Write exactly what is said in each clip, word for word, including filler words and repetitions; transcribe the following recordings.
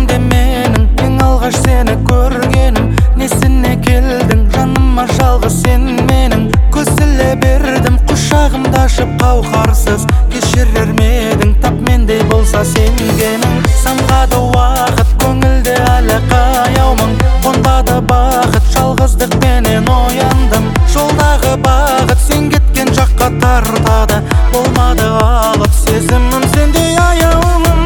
жүрегімде менің ең алғаш сені көргенім. Несіне келдің жаныма жалғыз сен менің. Көсіле бердім құшағымда ашып қауқарсыз. Кешірер медің тап мендей болса сенгенің. Самғады уақыт көңілде әлі қаяумын. Қонбады бақыт жалғыздықпенен ояндым. Жолдағы бағыт сен кеткен жаққа тартады. Болмады алып сезімім сендей аяулым.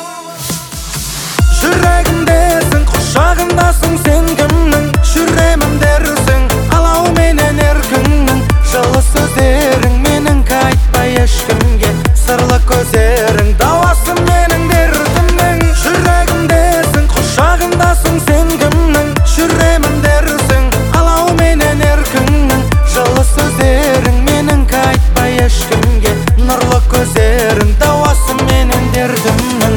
Жүрегімдесің құшағымдасың сен кімнің. Жүремін дерсің қалау менен еркіңнің. Жылы сөздерің менің айтпай ешкімге. Сырлы көздерің дауасы менің дертімнің. Жүрегімдесің құшағымдасың сен кімнің. Жүремін дерсің қалау менен еркіңнің. Жылы сөздерің менің айтпай ешкімге. Нұрлы көздерің дауасы менен дертімнің.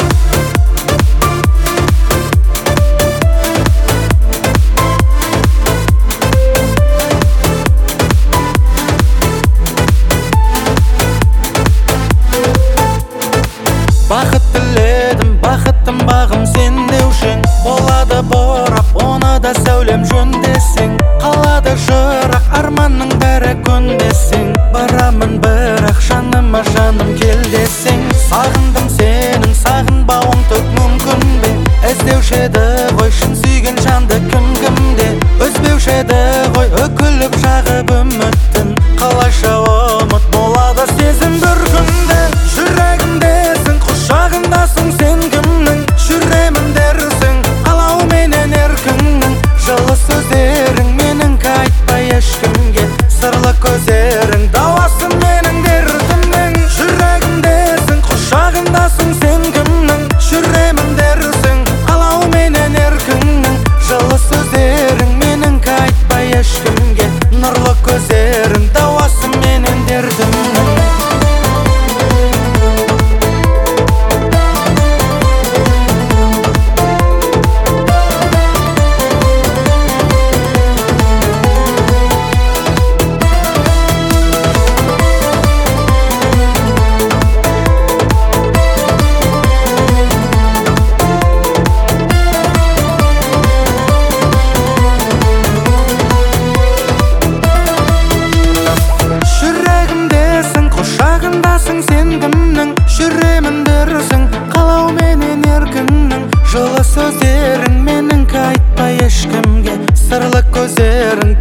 Бақыт тіледім, бақыттым бағым сен деушің. Болады борап, оны да сәулем жөндесең. Қалады жырақ, арманның бәрі көндесең. Барамын бірақ жаныма жаным кел десең. Сағындым сенің, сағынбауың түк мүмкін бе? Іздеуші еді ғой шын сүйген жанды кім-кімде. Үзбеуші еді ғой үкіліп жағып үміттін. Қалайша ұмыт болады сезім бір күнде. Жүрегімдесің құшағымдасың сен кімнің. Жүремін дерсің қалау менен еркіңнің. Жылы сөздерің менің айтпай ешкімге. Сырлы көздерің дауасы менің дертімнің. Жүрегімдесің құшағымдасың сен кімнің. Жүремін дерсің қалау менен еркіңнің. Жылы сөздерің менің айтпай ешкімге. Нұрлы көздерің дауасы менен дертімнің. Сен кімнің, жүремін дерсің қалау менен еркіңнің. Жылы сөздерің менің айтпай ешкімге. Сырлы көздерің